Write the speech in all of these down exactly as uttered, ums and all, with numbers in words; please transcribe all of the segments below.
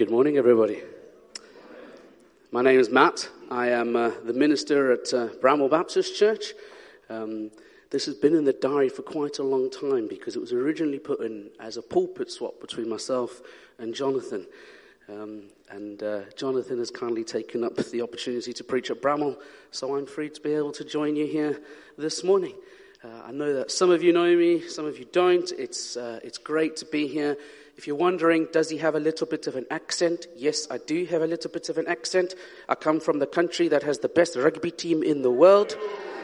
Good morning, everybody. My name is Matt. I am uh, the minister at uh, Bramwell Baptist Church. Um, this has been in the diary for quite a long time because it was originally put in as a pulpit swap between myself and Jonathan. Um, and uh, Jonathan has kindly taken up the opportunity to preach at Bramwell, so I'm free to be able to join you here this morning. Uh, I know that some of you know me, some of you don't. It's uh, it's great to be here. If you're wondering, does he have a little bit of an accent? Yes, I do have a little bit of an accent. I come from the country that has the best rugby team in the world.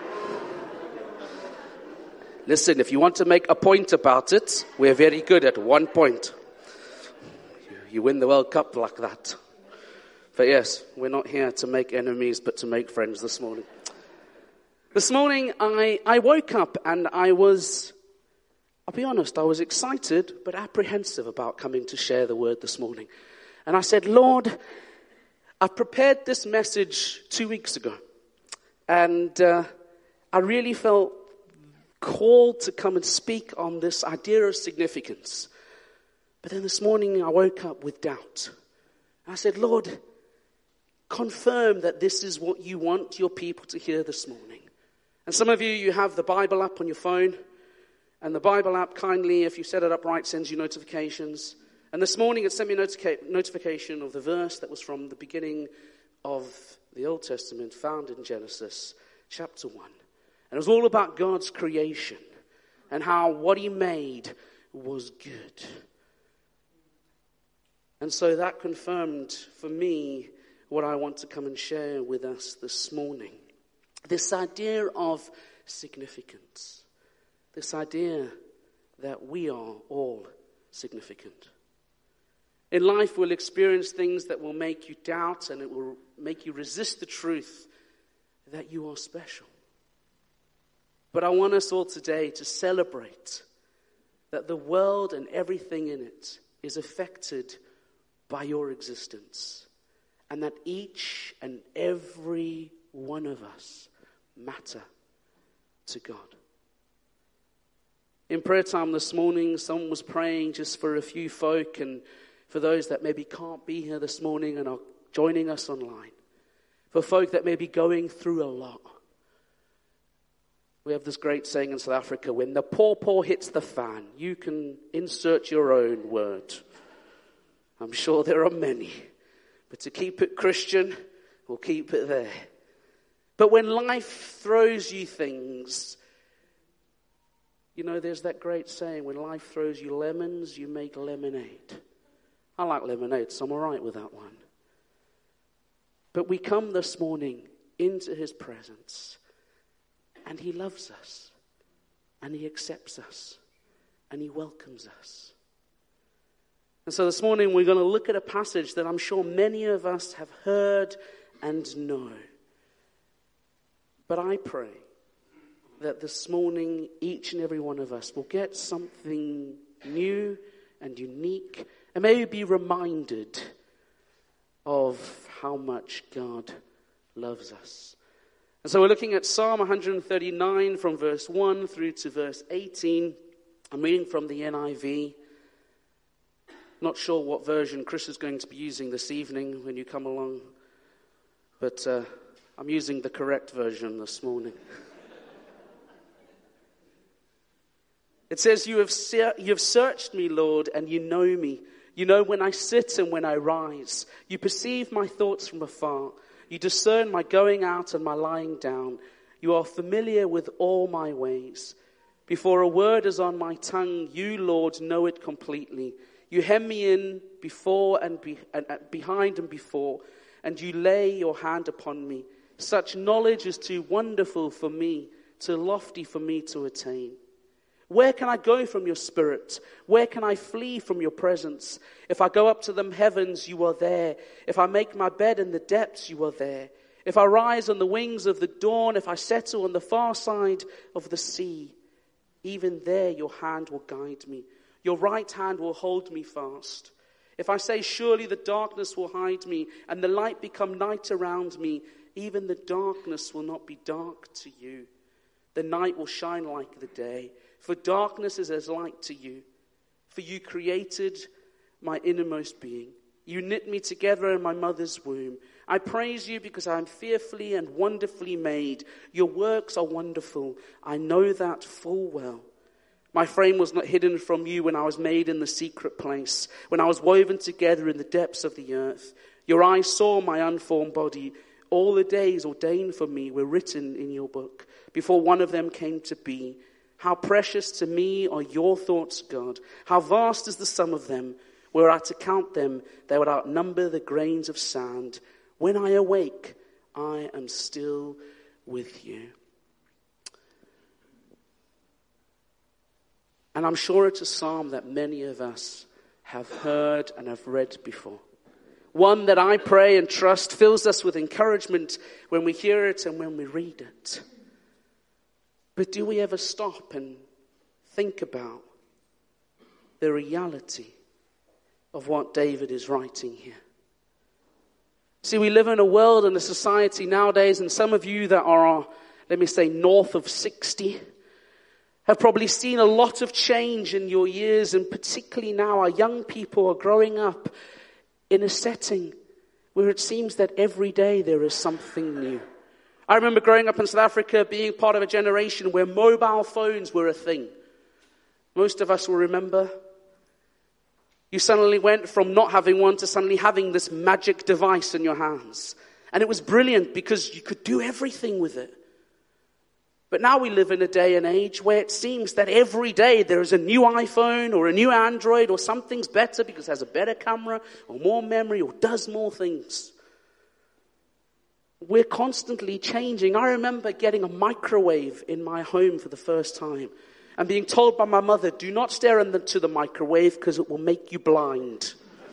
Listen, if you want to make a point about it, we're very good at one point. You win the World Cup like that. But yes, we're not here to make enemies, but to make friends this morning. This morning, I, I woke up and I was... I'll be honest, I was excited but apprehensive about coming to share the word this morning. And I said, Lord, I prepared this message two weeks ago. And uh, I really felt called to come and speak on this idea of significance. But then this morning I woke up with doubt. And I said, Lord, confirm that this is what you want your people to hear this morning. And some of you, you have the Bible app on your phone. And the Bible app kindly, if you set it up right, sends you notifications. And this morning it sent me a notica- notification of the verse that was from the beginning of the Old Testament, found in Genesis chapter one. And it was all about God's creation and how what he made was good. And so that confirmed for me what I want to come and share with us this morning. This idea of significance. This idea that we are all significant. In life, we'll experience things that will make you doubt and it will make you resist the truth that you are special. But I want us all today to celebrate that the world and everything in it is affected by your existence. And that each and every one of us matter to God. In prayer time this morning, someone was praying just for a few folk and for those that maybe can't be here this morning and are joining us online. For folk that may be going through a lot. We have this great saying in South Africa, when the paw-paw hits the fan, you can insert your own word. I'm sure there are many. But to keep it Christian, we'll keep it there. But when life throws you things... You know, there's that great saying, when life throws you lemons, you make lemonade. I like lemonade, so I'm all right with that one. But we come this morning into his presence, and he loves us, and he accepts us, and he welcomes us. And so this morning we're going to look at a passage that I'm sure many of us have heard and know. But I pray that this morning, each and every one of us will get something new and unique and maybe be reminded of how much God loves us. And so we're looking at Psalm one thirty-nine from verse one through to verse eighteen. I'm reading from the N I V. Not sure what version Chris is going to be using this evening when you come along, but uh, I'm using the correct version this morning. It says, you have se- you have searched me, Lord, and you know me. You know when I sit and when I rise. You perceive my thoughts from afar. You discern my going out and my lying down. You are familiar with all my ways. Before a word is on my tongue, you, Lord, know it completely. You hem me in before and, be- and uh, behind and before, and you lay your hand upon me. Such knowledge is too wonderful for me, too lofty for me to attain. Where can I go from your spirit? Where can I flee from your presence? If I go up to the heavens, you are there. If I make my bed in the depths, you are there. If I rise on the wings of the dawn, if I settle on the far side of the sea, even there your hand will guide me. Your right hand will hold me fast. If I say, surely the darkness will hide me and the light become night around me, even the darkness will not be dark to you. The night will shine like the day. For darkness is as light to you. For you created my innermost being. You knit me together in my mother's womb. I praise you because I am fearfully and wonderfully made. Your works are wonderful. I know that full well. My frame was not hidden from you when I was made in the secret place, when I was woven together in the depths of the earth. Your eyes saw my unformed body. All the days ordained for me were written in your book, before one of them came to be. How precious to me are your thoughts, God. How vast is the sum of them. Were I to count them, they would outnumber the grains of sand. When I awake, I am still with you. And I'm sure it's a psalm that many of us have heard and have read before. One that I pray and trust fills us with encouragement when we hear it and when we read it. But do we ever stop and think about the reality of what David is writing here? See, we live in a world and a society nowadays, and some of you that are, let me say, north of sixty, have probably seen a lot of change in your years, and particularly now our young people are growing up in a setting where it seems that every day there is something new. I remember growing up in South Africa, being part of a generation where mobile phones were a thing. Most of us will remember. You suddenly went from not having one to suddenly having this magic device in your hands. And it was brilliant because you could do everything with it. But now we live in a day and age where it seems that every day there is a new iPhone or a new Android or something's better because it has a better camera or more memory or does more things. We're constantly changing. I remember getting a microwave in my home for the first time and being told by my mother, do not stare into the microwave because it will make you blind.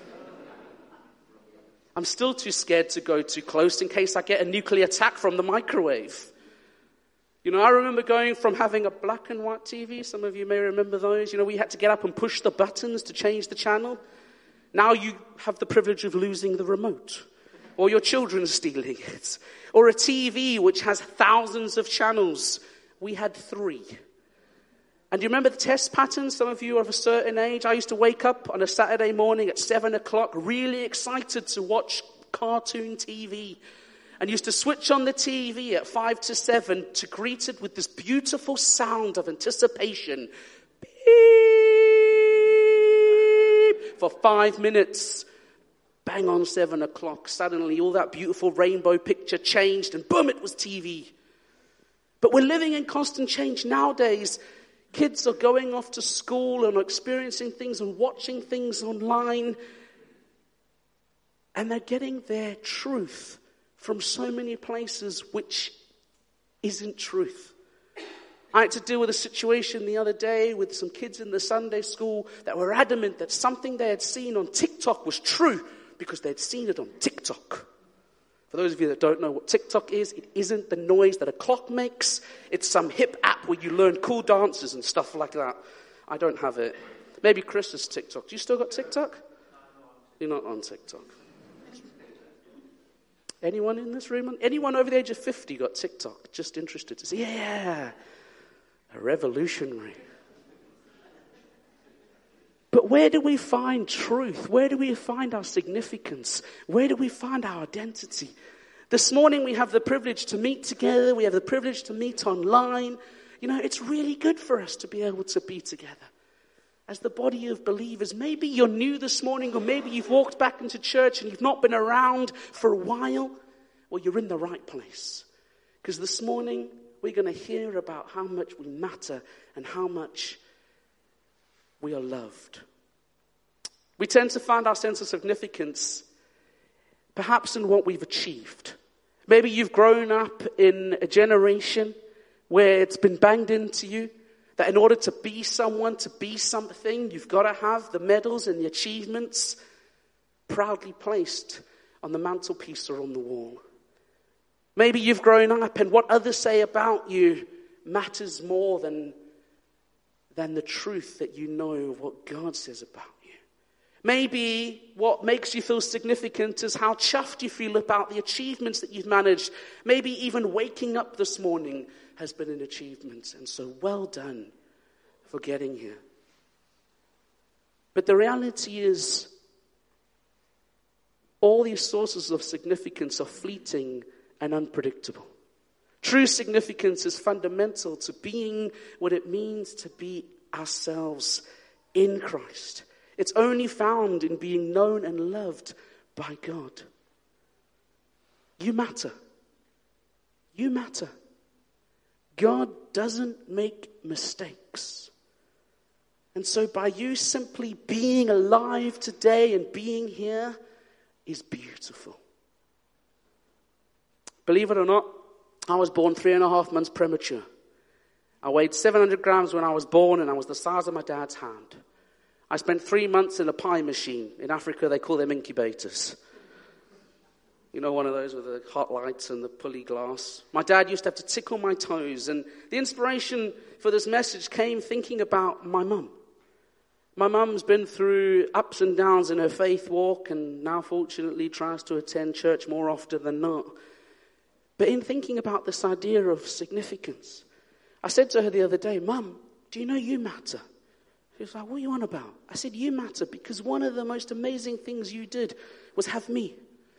I'm still too scared to go too close in case I get a nuclear attack from the microwave. You know, I remember going from having a black and white T V. Some of you may remember those. You know, we had to get up and push the buttons to change the channel. Now you have the privilege of losing the remote. Or your children stealing it. Or a T V which has thousands of channels. We had three. And do you remember the test patterns? Some of you are of a certain age. I used to wake up on a Saturday morning at seven o'clock really excited to watch cartoon T V. And used to switch on the T V at five to seven to greet it with this beautiful sound of anticipation. Beep! For five minutes. Bang on seven o'clock. Suddenly all that beautiful rainbow picture changed and boom, it was T V. But we're living in constant change nowadays. Kids are going off to school and are experiencing things and watching things online. And they're getting their truth from so many places which isn't truth. I had to deal with a situation the other day with some kids in the Sunday school that were adamant that something they had seen on TikTok was true because they'd seen it on TikTok. For those of you that don't know what TikTok is, it isn't the noise that a clock makes. It's some hip app where you learn cool dances and stuff like that. I don't have it. Maybe Chris has TikTok. Do you still got TikTok? You're not on TikTok. Anyone in this room? Anyone over the age of fifty got TikTok? Just interested to see. Yeah, a revolutionary. But where do we find truth? Where do we find our significance? Where do we find our identity? This morning we have the privilege to meet together. We have the privilege to meet online. You know, it's really good for us to be able to be together as the body of believers. Maybe you're new this morning, or maybe you've walked back into church and you've not been around for a while. Well, you're in the right place. Because this morning we're going to hear about how much we matter and how much we are loved. We tend to find our sense of significance perhaps in what we've achieved. Maybe you've grown up in a generation where it's been banged into you that in order to be someone, to be something, you've got to have the medals and the achievements proudly placed on the mantelpiece or on the wall. Maybe you've grown up and what others say about you matters more than, than the truth that you know of what God says about you. Maybe what makes you feel significant is how chuffed you feel about the achievements that you've managed. Maybe even waking up this morning has been an achievement. And so well done for getting here. But the reality is, all these sources of significance are fleeting and unpredictable. True significance is fundamental to being what it means to be ourselves in Christ. It's only found in being known and loved by God. You matter. You matter. God doesn't make mistakes. And so by you simply being alive today and being here is beautiful. Believe it or not, I was born three and a half months premature. I weighed seven hundred grams when I was born, and I was the size of my dad's hand. I spent three months in a pie machine. In Africa, they call them incubators. You know, one of those with the hot lights and the pulley glass. My dad used to have to tickle my toes, and the inspiration for this message came thinking about my mum. My mum's been through ups and downs in her faith walk, and now fortunately tries to attend church more often than not. But in thinking about this idea of significance, I said to her the other day, Mum, do you know you matter? She was like, what are you on about? I said, you matter because one of the most amazing things you did was have me.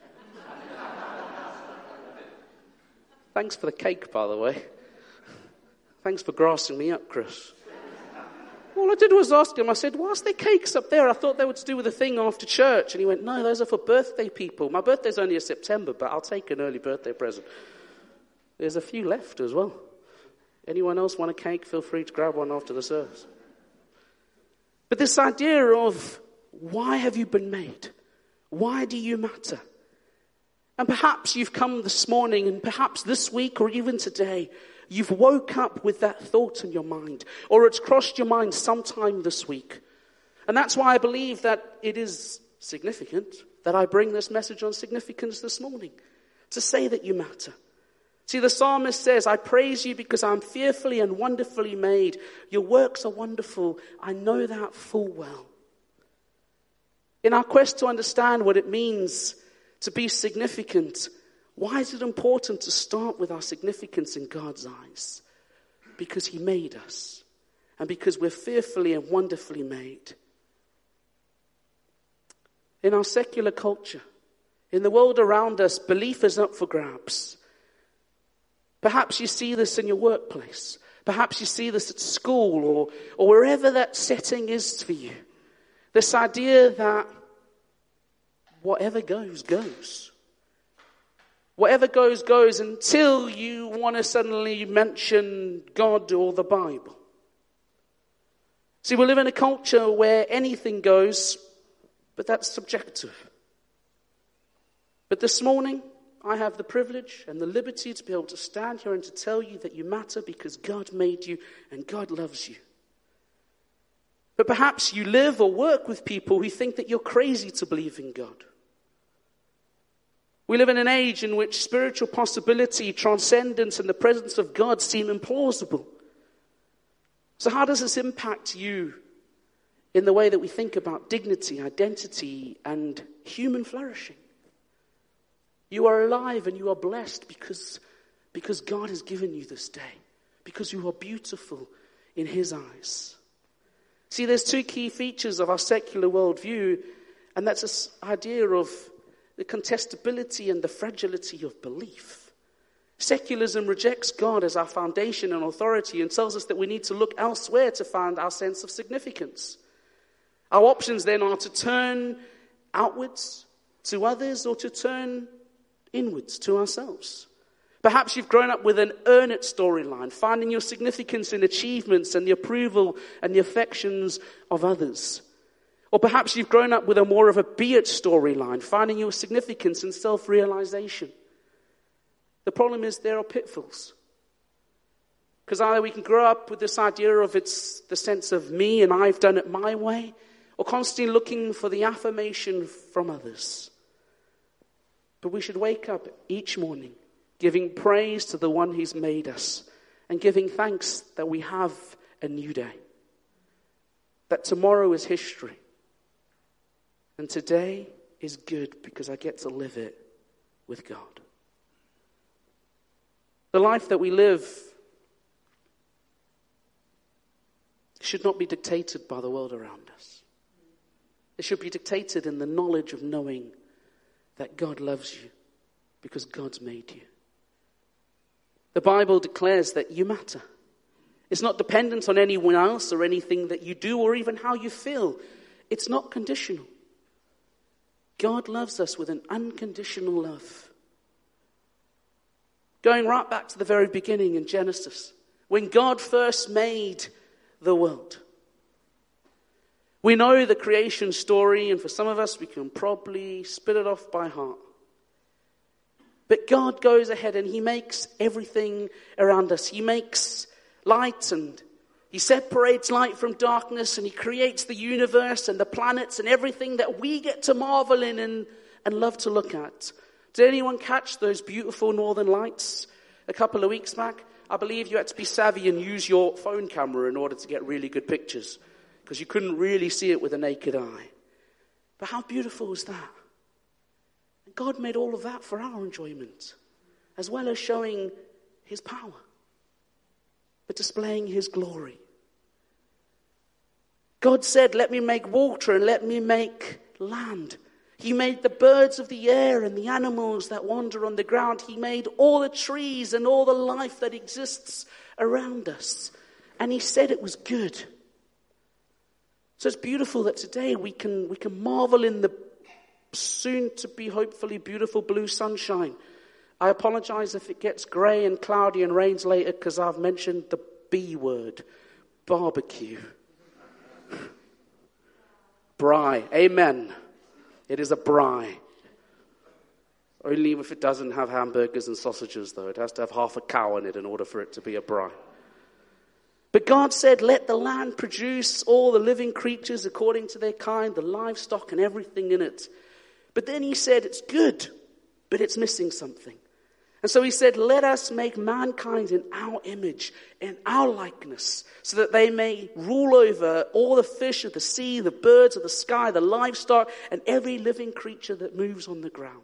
Thanks for the cake, by the way. Thanks for grassing me up, Chris. All I did was ask him, I said, why's there cakes up there? I thought they were to do with a thing after church. And he went, no, those are for birthday people. My birthday's only in September, but I'll take an early birthday present. There's a few left as well. Anyone else want a cake? Feel free to grab one after the service. But this idea of why have you been made? Why do you matter? And perhaps you've come this morning, and perhaps this week or even today, you've woke up with that thought in your mind, or it's crossed your mind sometime this week. And that's why I believe that it is significant that I bring this message on significance this morning, to say that you matter. See, the psalmist says, I praise you because I'm fearfully and wonderfully made. Your works are wonderful. I know that full well. In our quest to understand what it means to be significant, why is it important to start with our significance in God's eyes? Because he made us, and because we're fearfully and wonderfully made. In our secular culture, in the world around us, belief is up for grabs. Perhaps you see this in your workplace. Perhaps you see this at school, or, or wherever that setting is for you. This idea that whatever goes, goes. Whatever goes, goes until you want to suddenly mention God or the Bible. See, we live in a culture where anything goes, but that's subjective. But this morning, I have the privilege and the liberty to be able to stand here and to tell you that you matter because God made you and God loves you. But perhaps you live or work with people who think that you're crazy to believe in God. We live in an age in which spiritual possibility, transcendence, and the presence of God seem implausible. So how does this impact you in the way that we think about dignity, identity, and human flourishing? You are alive and you are blessed because, because God has given you this day. Because you are beautiful in his eyes. See, there's two key features of our secular worldview, and that's this idea of the contestability and the fragility of belief. Secularism rejects God as our foundation and authority and tells us that we need to look elsewhere to find our sense of significance. Our options then are to turn outwards to others or to turn inwards to ourselves. Perhaps you've grown up with an earn it storyline, finding your significance in achievements and the approval and the affections of others. Or perhaps you've grown up with a more of a be it storyline, finding your significance in self-realization. The problem is there are pitfalls. Because either we can grow up with this idea of it's the sense of me and I've done it my way, or constantly looking for the affirmation from others. But we should wake up each morning giving praise to the one who's made us and giving thanks that we have a new day. That tomorrow is history. And today is good because I get to live it with God. The life that we live should not be dictated by the world around us. It should be dictated in the knowledge of knowing that God loves you because God's made you. The Bible declares that you matter. It's not dependent on anyone else or anything that you do or even how you feel. It's not conditional. God loves us with an unconditional love. Going right back to the very beginning in Genesis, when God first made the world. We know the creation story, and for some of us, we can probably spit it off by heart. But God goes ahead and he makes everything around us. He makes light and he separates light from darkness and he creates the universe and the planets and everything that we get to marvel in and, and love to look at. Did anyone catch those beautiful northern lights a couple of weeks back? I believe you had to be savvy and use your phone camera in order to get really good pictures because you couldn't really see it with a naked eye. But how beautiful was that? And God made all of that for our enjoyment, as well as showing his power, but displaying his glory. God said, let me make water and let me make land. He made the birds of the air and the animals that wander on the ground. He made all the trees and all the life that exists around us. And he said it was good. So it's beautiful that today we can, we can marvel in the soon to be hopefully beautiful blue sunshine. I apologize if it gets grey and cloudy and rains later because I've mentioned the B word, barbecue. Braai. Amen. It is a braai. Only if it doesn't have hamburgers and sausages, though. It has to have half a cow in it in order for it to be a braai. But God said, let the land produce all the living creatures according to their kind, the livestock and everything in it. But then he said, it's good, but it's missing something. And so he said, let us make mankind in our image, in our likeness, so that they may rule over all the fish of the sea, the birds of the sky, the livestock, and every living creature that moves on the ground.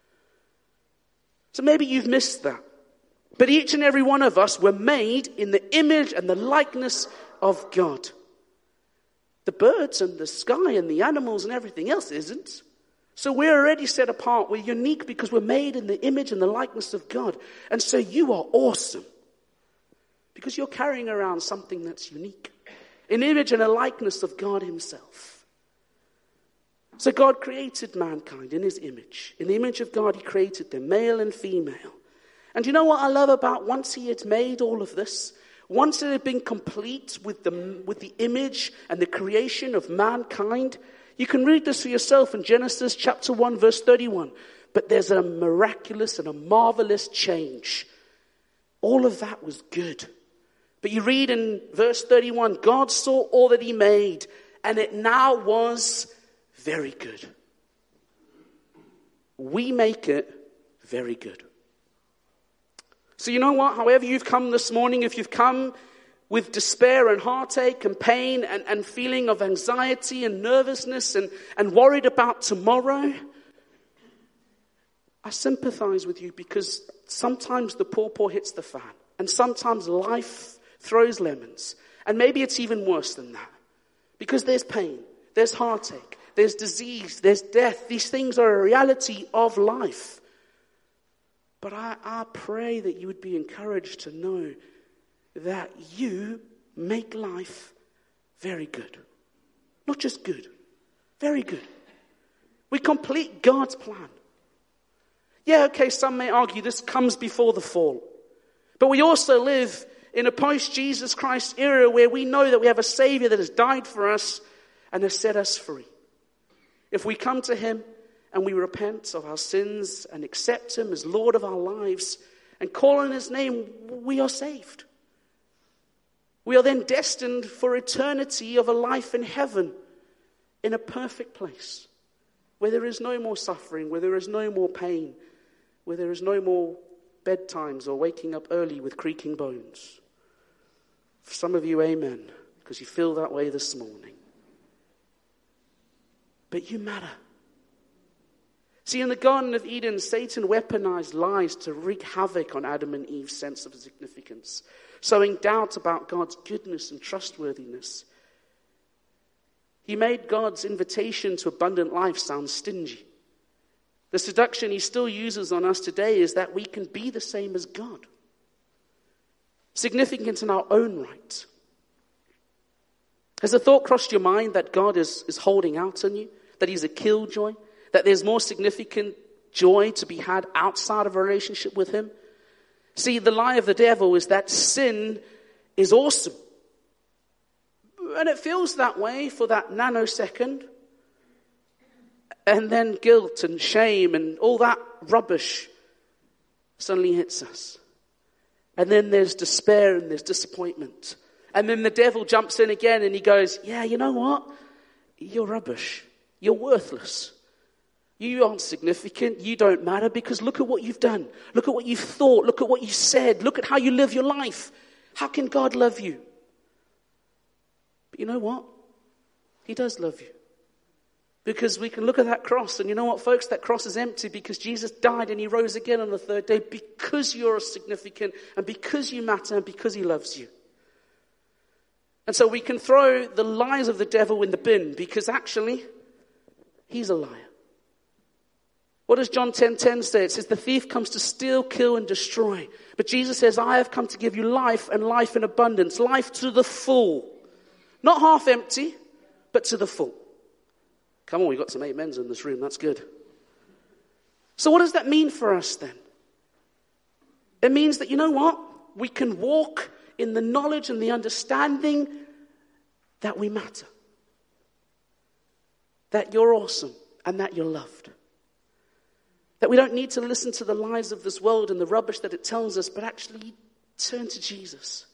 So maybe you've missed that. But each and every one of us were made in the image and the likeness of God. The birds and the sky and the animals and everything else isn't. So we're already set apart. We're unique because we're made in the image and the likeness of God. And so you are awesome. Because you're carrying around something that's unique. An image and a likeness of God himself. So God created mankind in his image. In the image of God he created them, male and female. And you know what I love about once he had made all of this? Once it had been complete with the, with the image and the creation of mankind, you can read this for yourself in Genesis chapter one, verse thirty-one. But there's a miraculous and a marvelous change. All of that was good. But you read in verse thirty-one, God saw all that he made, and it now was very good. We make it very good. So you know what? However you've come this morning, if you've come with despair and heartache and pain and, and feeling of anxiety and nervousness and, and worried about tomorrow, I sympathize with you because sometimes the pawpaw hits the fan and sometimes life throws lemons. And maybe it's even worse than that because there's pain, there's heartache, there's disease, there's death. These things are a reality of life. But I, I pray that you would be encouraged to know that you make life very good. Not just good, very good. We complete God's plan. Yeah, okay, some may argue this comes before the fall. But we also live in a post-Jesus Christ era where we know that we have a Savior that has died for us and has set us free. If we come to him and we repent of our sins and accept him as Lord of our lives and call on his name, we are saved. We are then destined for eternity of a life in heaven in a perfect place where there is no more suffering, where there is no more pain, where there is no more bedtimes or waking up early with creaking bones. For some of you, amen, because you feel that way this morning. But you matter. See, in the Garden of Eden, Satan weaponized lies to wreak havoc on Adam and Eve's sense of significance, sowing doubt about God's goodness and trustworthiness. He made God's invitation to abundant life sound stingy. The seduction he still uses on us today is that we can be the same as God. Significant in our own right. Has the thought crossed your mind that God is, is holding out on you? That he's a killjoy? That there's more significant joy to be had outside of a relationship with him? See, the lie of the devil is that sin is awesome. And it feels that way for that nanosecond. And then guilt and shame and all that rubbish suddenly hits us. And then there's despair and there's disappointment. And then the devil jumps in again and he goes, yeah, you know what? You're rubbish. You're worthless. You aren't significant. You don't matter because look at what you've done. Look at what you've thought. Look at what you said. Look at how you live your life. How can God love you? But you know what? He does love you. Because we can look at that cross, and you know what, folks? That cross is empty because Jesus died and he rose again on the third day because you're significant and because you matter and because he loves you. And so we can throw the lies of the devil in the bin because actually, he's a liar. What does John ten ten say? It says, the thief comes to steal, kill, and destroy. But Jesus says, I have come to give you life and life in abundance, life to the full. Not half empty, but to the full. Come on, we've got some amens in this room. That's good. So what does that mean for us then? It means that, you know what? We can walk in the knowledge and the understanding that we matter. That you're awesome and that you're loved. That we don't need to listen to the lies of this world and the rubbish that it tells us, but actually turn to Jesus.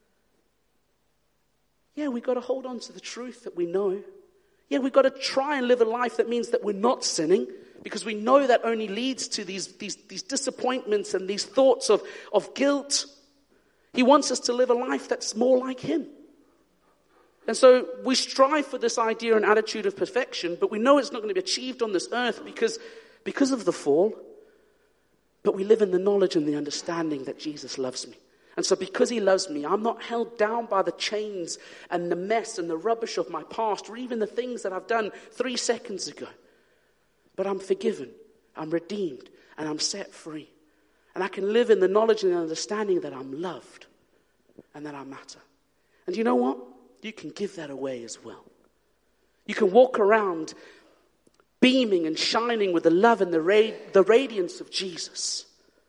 Yeah, we've got to hold on to the truth that we know. Yeah, we've got to try and live a life that means that we're not sinning, because we know that only leads to these, these, these disappointments and these thoughts of, of guilt. He wants us to live a life that's more like him. And so we strive for this idea and attitude of perfection, but we know it's not going to be achieved on this earth because, because of the fall. But we live in the knowledge and the understanding that Jesus loves me. And so because he loves me, I'm not held down by the chains and the mess and the rubbish of my past, or even the things that I've done three seconds ago. But I'm forgiven, I'm redeemed, and I'm set free. And I can live in the knowledge and the understanding that I'm loved and that I matter. And you know what? You can give that away as well. You can walk around beaming and shining with the love and the, ra- the radiance of Jesus.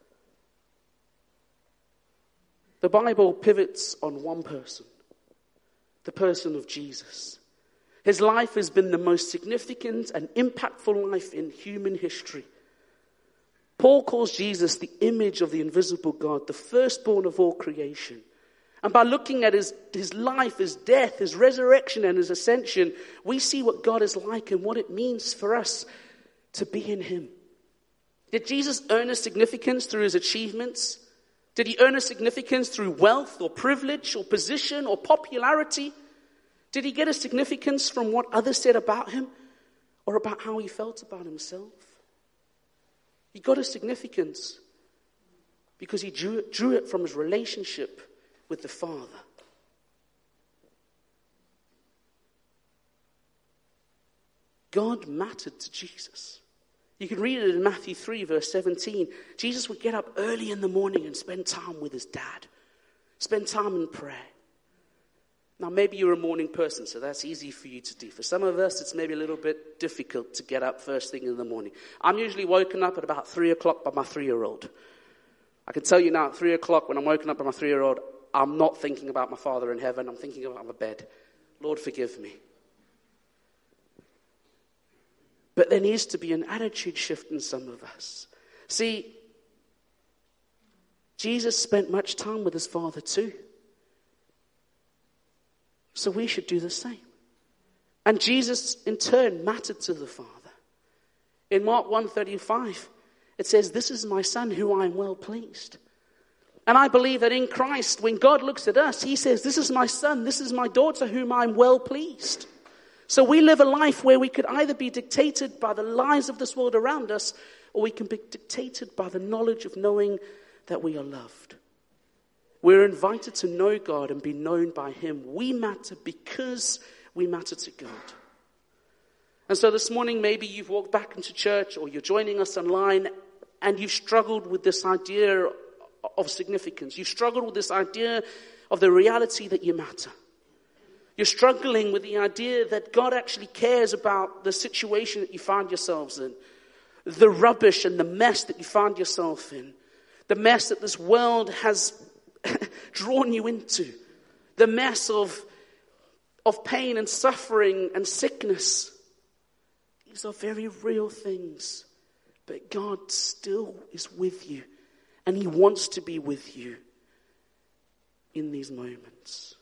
The Bible pivots on one person, the person of Jesus. His life has been the most significant and impactful life in human history. Paul calls Jesus the image of the invisible God, the firstborn of all creation. And by looking at his, his life, his death, his resurrection, and his ascension, we see what God is like and what it means for us to be in him. Did Jesus earn a significance through his achievements? Did he earn a significance through wealth or privilege or position or popularity? Did he get a significance from what others said about him or about how he felt about himself? He got a significance because he drew it, drew it from his relationship with the Father. God mattered to Jesus. You can read it in Matthew three, verse seventeen. Jesus would get up early in the morning and spend time with his dad. Spend time in prayer. Now, maybe you're a morning person, so that's easy for you to do. For some of us, it's maybe a little bit difficult to get up first thing in the morning. I'm usually woken up at about three o'clock by my three-year-old. I can tell you now, at three o'clock, when I'm woken up by my three-year-old, I'm not thinking about my Father in heaven. I'm thinking about my bed. Lord, forgive me. But there needs to be an attitude shift in some of us. See, Jesus spent much time with his Father too. So we should do the same. And Jesus, in turn, mattered to the Father. In Mark one thirty-five, it says, "This is my Son who I am well pleased." And I believe that in Christ, when God looks at us, he says, "This is my son, this is my daughter whom I'm well pleased." So we live a life where we could either be dictated by the lies of this world around us, or we can be dictated by the knowledge of knowing that we are loved. We're invited to know God and be known by him. We matter because we matter to God. And so this morning, maybe you've walked back into church or you're joining us online and you've struggled with this idea of significance. You've struggled with this idea of the reality that you matter. You're struggling with the idea that God actually cares about the situation that you find yourselves in, the rubbish and the mess that you find yourself in, the mess that this world has drawn you into, the mess of, of pain and suffering and sickness. These are very real things, but God still is with you, and he wants to be with you in these moments.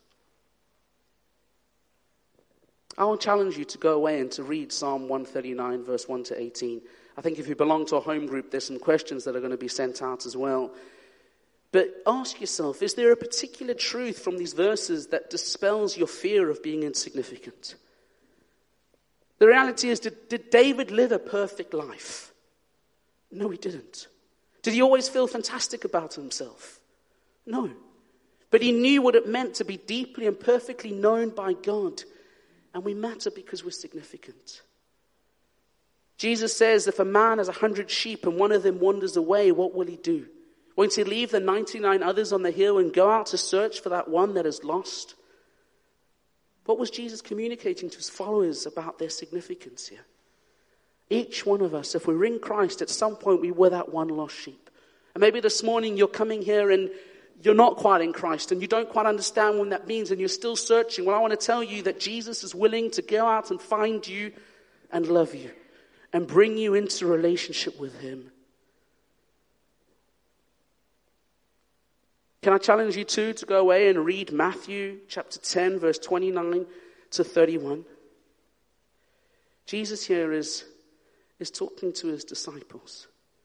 I will challenge you to go away and to read Psalm one thirty-nine, verse one to eighteen. I think if you belong to a home group, there's some questions that are going to be sent out as well. But ask yourself, is there a particular truth from these verses that dispels your fear of being insignificant? The reality is, did, did David live a perfect life? No, he didn't. Did he always feel fantastic about himself? No. But he knew what it meant to be deeply and perfectly known by God. And we matter because we're significant. Jesus says, if a man has a hundred sheep and one of them wanders away, what will he do? Won't he leave the ninety-nine others on the hill and go out to search for that one that is lost? What was Jesus communicating to his followers about their significance here? Each one of us, if we're in Christ, at some point we were that one lost sheep. And maybe this morning you're coming here and you're not quite in Christ and you don't quite understand what that means and you're still searching. Well, I want to tell you that Jesus is willing to go out and find you and love you and bring you into relationship with him. Can I challenge you too to go away and read Matthew chapter ten, verse twenty-nine to thirty-one? Jesus here is, is talking to his disciples.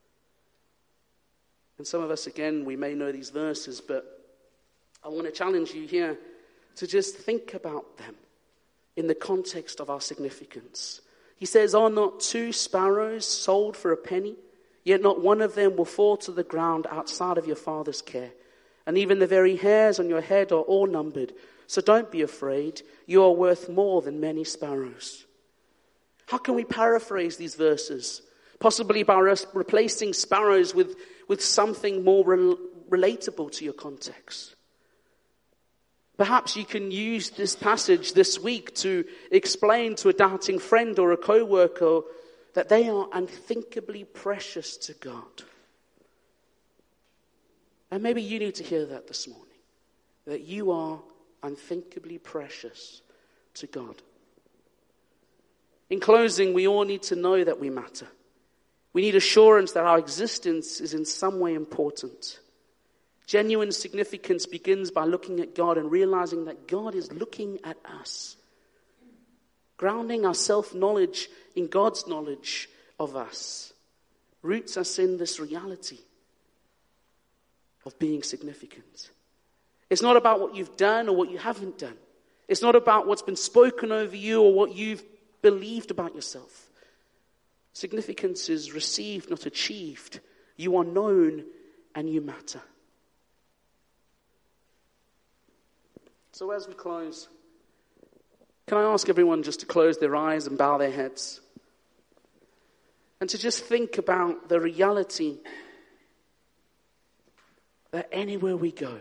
And some of us, again, we may know these verses, but I want to challenge you here to just think about them in the context of our significance. He says, are not two sparrows sold for a penny? Yet not one of them will fall to the ground outside of your Father's care. And even the very hairs on your head are all numbered. So don't be afraid. You are worth more than many sparrows. How can we paraphrase these verses? Possibly by re- replacing sparrows with, with something more re- relatable to your context. Perhaps you can use this passage this week to explain to a doubting friend or a co-worker that they are unthinkably precious to God. And maybe you need to hear that this morning, that you are unthinkably precious to God. In closing, we all need to know that we matter. We need assurance that our existence is in some way important. Genuine significance begins by looking at God and realizing that God is looking at us. Grounding our self-knowledge in God's knowledge of us roots us in this reality of being significant. It's not about what you've done or what you haven't done. It's not about what's been spoken over you or what you've believed about yourself. Significance is received, not achieved. You are known and you matter. So as we close, can I ask everyone just to close their eyes and bow their heads? And to just think about the reality that anywhere we go,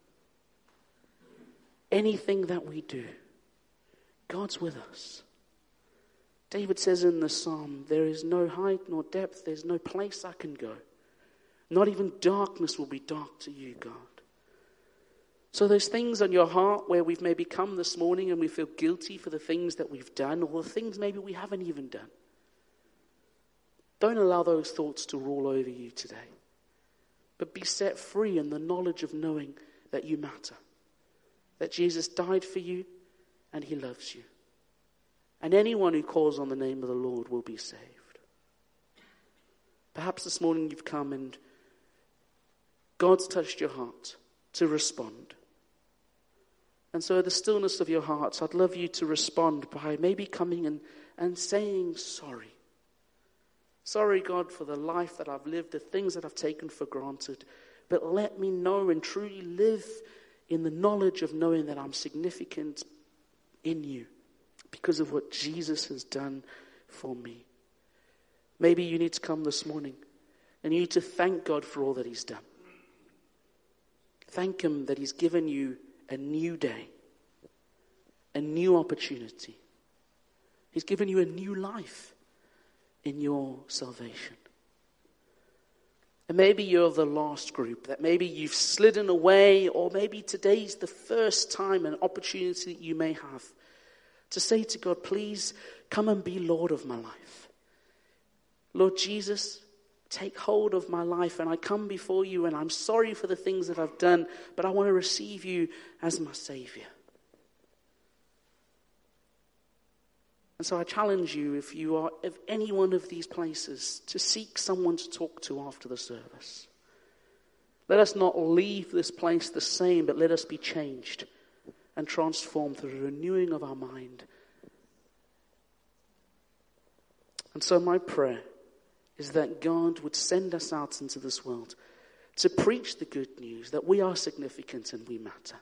anything that we do, God's with us. David says in the psalm, there is no height nor depth, there's no place I can go. Not even darkness will be dark to you, God. So those things on your heart where we've maybe come this morning and we feel guilty for the things that we've done or the things maybe we haven't even done. Don't allow those thoughts to rule over you today. But be set free in the knowledge of knowing that you matter. That Jesus died for you and he loves you. And anyone who calls on the name of the Lord will be saved. Perhaps this morning you've come and God's touched your heart to respond. And so in the stillness of your hearts, I'd love you to respond by maybe coming and, and saying sorry. Sorry, God, for the life that I've lived, the things that I've taken for granted. But let me know and truly live in the knowledge of knowing that I'm significant in you because of what Jesus has done for me. Maybe you need to come this morning and you need to thank God for all that he's done. Thank him that he's given you a new day, a new opportunity. He's given you a new life in your salvation. And maybe you're the last group, that maybe you've slidden away, or maybe today's the first time and opportunity that you may have to say to God, please come and be Lord of my life. Lord Jesus, take hold of my life, and I come before you, and I'm sorry for the things that I've done, but I want to receive you as my Savior. And so I challenge you, if you are of any one of these places, to seek someone to talk to after the service. Let us not leave this place the same, but let us be changed and transformed through the renewing of our mind. And so my prayer is that God would send us out into this world to preach the good news, that we are significant and we matter.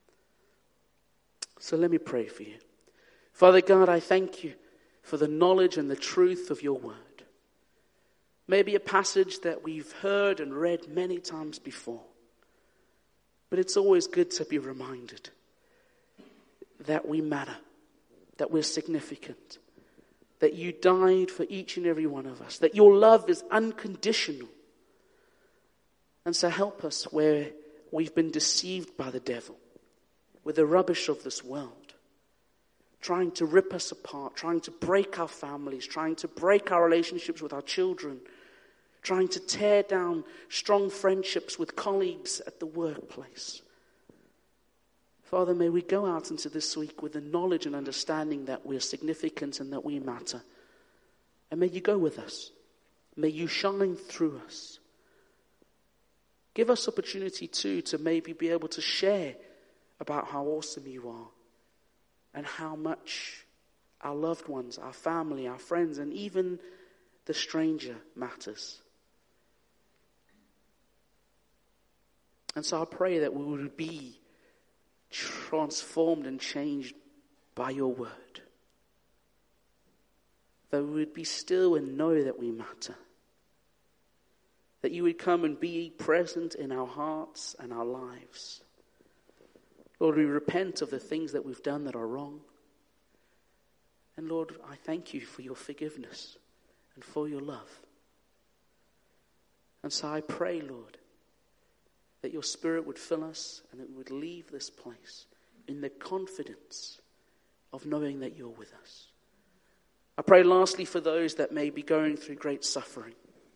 So let me pray for you. Father God, I thank you for the knowledge and the truth of your word. Maybe a passage that we've heard and read many times before. But it's always good to be reminded that we matter, that we're significant, that you died for each and every one of us, that your love is unconditional. And so help us where we've been deceived by the devil, with the rubbish of this world, trying to rip us apart, trying to break our families, trying to break our relationships with our children, trying to tear down strong friendships with colleagues at the workplace. Father, may we go out into this week with the knowledge and understanding that we're significant and that we matter. And may you go with us. May you shine through us. Give us opportunity too to maybe be able to share about how awesome you are and how much our loved ones, our family, our friends, and even the stranger matters. And so I pray that we would be transformed and changed by your word. That we would be still and know that we matter. That you would come and be present in our hearts and our lives. Lord, we repent of the things that we've done that are wrong. And Lord, I thank you for your forgiveness and for your love. And so I pray, Lord, that your Spirit would fill us and that we would leave this place in the confidence of knowing that you're with us. I pray lastly for those that may be going through great suffering.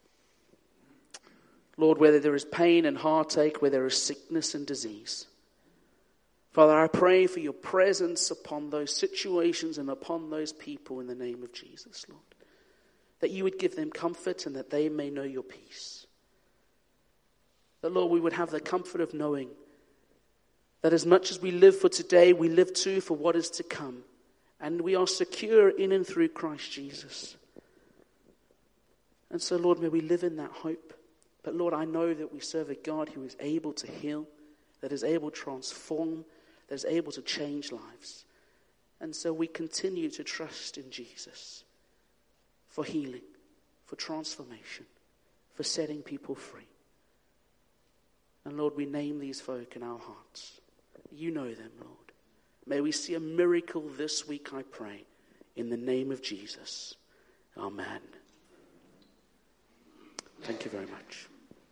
Lord, whether there is pain and heartache, where there is sickness and disease. Father, I pray for your presence upon those situations and upon those people in the name of Jesus, Lord. That you would give them comfort and that they may know your peace. That, Lord, we would have the comfort of knowing that as much as we live for today, we live too for what is to come. And we are secure in and through Christ Jesus. And so, Lord, may we live in that hope. But, Lord, I know that we serve a God who is able to heal, that is able to transform, that is able to change lives. And so we continue to trust in Jesus for healing, for transformation, for setting people free. And Lord, we name these folk in our hearts. You know them, Lord. May we see a miracle this week, I pray, in the name of Jesus. Amen. Thank you very much.